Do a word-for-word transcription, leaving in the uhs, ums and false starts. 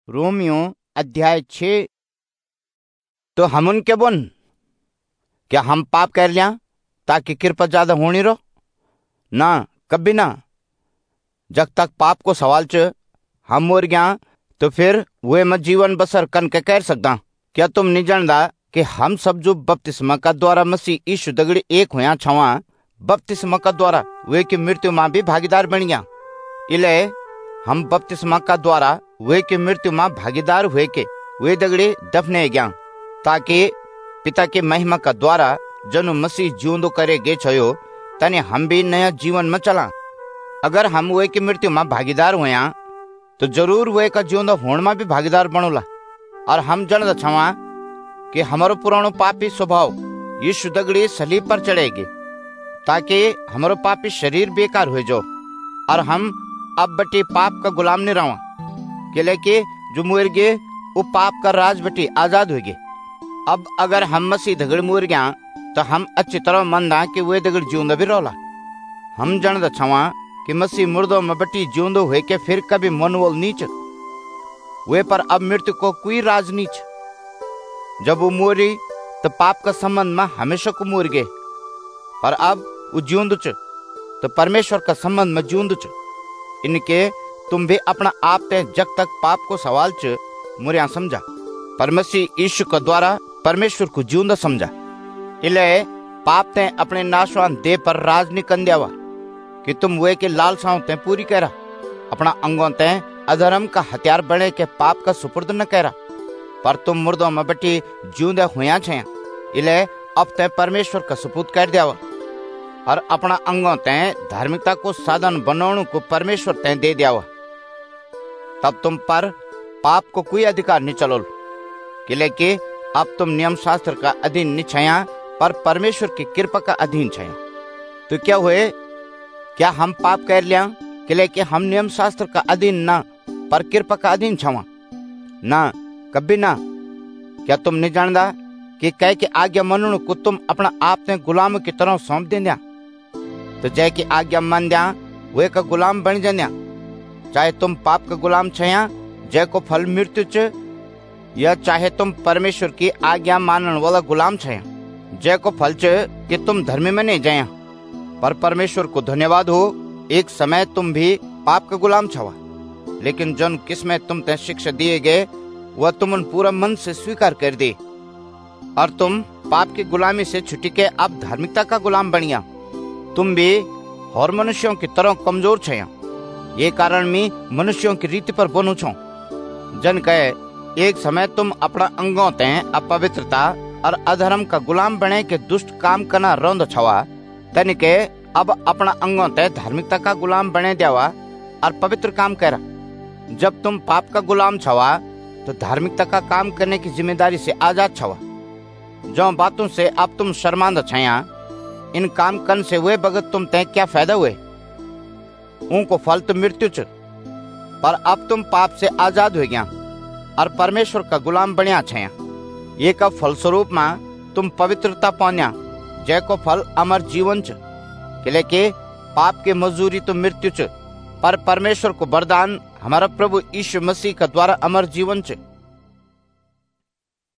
Romeo अध्याय छः। तो हम उनके बोन क्या हम पाप कर लिया ताकि कृपा ज्यादा होनी रो ना, कभी ना। जब तक पाप को सवाल च हम मोर गया तो फिर वे मैं जीवन बसर कन के कर सकता। क्या तुम नहीं जानता कि हम सब जो बपतिस्मा का द्वारा मसीह यीशु दगड़ी एक होया छवा, बपतिस्मा का द्वारा वे की मृत्यु में भी भागीदार बन गया। इले हम बपतिस्मा का द्वारा वे की मृत्यु में भागीदार हुए के वे दगड़े दफने गया, ताकि पिता के महिमा का द्वारा जनु मसीह जिंदो करे गे छयो तने हम भी नया जीवन में चला। अगर हम वे की मृत्यु में भागीदार हुआ तो जरूर वे का जिंदो होने में भी भागीदार बनोला। और हम जन छवा कि हमारो पुरानो पापी स्वभाव यीशु दगड़ी सलीब पर चढ़ेगी, ताकि हमारो पापी शरीर बेकार हो जाओ और हम अब बटी पाप का गुलाम नहीं रहा। के लेके जो मुर गए वो पाप का राज बटी आजाद हो गए। अब अगर हम मसीह दगड़ मुर गया तो हम अच्छी तरह मंदा कि वे दगड़ जिंदा भी रोला। हम जन छवा कि मसीह मुर्दों में बटी जिंदो हुए के फिर कभी मनवोल नीच वे पर अब मृत्यु को कोई राज नीच। जब वो मोरी तो पाप का संबंध में हमेशा को मुर गए, पर अब वो जिंदु च तो परमेश्वर का संबंध में जिंदु च। इनके तुम भी अपना आप ते जब तक पाप को सवाल च मुरिया समझा, पर मसीह यीशु के द्वारा परमेश्वर को जिंदा समझा। इले पाप ते अपने नाशवान देह पर राज नहीं कन दियावा कि तुम वे के लालसाओं ते पूरी करा। अपना अंगों ते अधर्म का हथियार बने के पाप का सुपुर्द न करा, पर तुम मुर्दों में बटी जिंदा हुआ छे। इले अब ते परमेश्वर का सुपुर्द कर दियावा और अपना अंगों ते धार्मिकता को साधन बनाने को परमेश्वर ते दे दियावा। तब तुम पर पाप को कोई अधिकार नहीं चलो, कि अब तुम नियम शास्त्र का अधीन नहीं छया पर परमेश्वर की कृपा का अधीन छया। तो क्या हुए, क्या हम पाप कर लिया कि हम नियम शास्त्र का अधीन ना पर कृपा का अधीन छवा ना, कभी ना। क्या तुम नहीं जानता कि कह के आज्ञा मनने को तुम अपना आप ने गुलाम की तरह सौंप दे दिया, तो जय की आज्ञा मन दिया वे का गुलाम बन जा। चाहे तुम पाप का गुलाम छया जय को फल मृत्यु च, या चाहे तुम परमेश्वर की आज्ञा मानने वाला गुलाम छया जय को फल च कि तुम धर्म में नहीं जाया। पर परमेश्वर को धन्यवाद हो, एक समय तुम भी पाप का गुलाम छवा, लेकिन जन किसमें तुम ते शिक्षा दिए गए वह तुम पूरा मन से स्वीकार कर दे और तुम पाप की गुलामी से छुटी के अब धार्मिकता का गुलाम बनिया। तुम भी और मनुष्यों की तरह कमजोर छया, ये कारण में मनुष्यों की रीति पर बनो छो। जन कहे एक समय तुम अपना अंगों ते अपवित्रता और अधर्म का गुलाम बने के दुष्ट काम करना रौंद छवा, तन के अब अपना अंगों ते धार्मिकता का गुलाम बने देवा और पवित्र काम करा। जब तुम पाप का गुलाम छवा तो धार्मिकता का काम करने की जिम्मेदारी से आजाद छवा। जो बातों से अब तुम शर्मांदा छया, इन काम करने से वे बगत तुम ते क्या फायदा हुए, उनको फल तो मृत्यु च। पर अब तुम पाप से आजाद हो गया और परमेश्वर का गुलाम बनिया छया। ये का फलस्वरूप में तुम पवित्रता पान्या जय को फल अमर जीवन च। के पाप के मजदूरी तो मृत्यु च, पर परमेश्वर को वरदान हमारा प्रभु यीशु मसीह का द्वारा अमर जीवन च।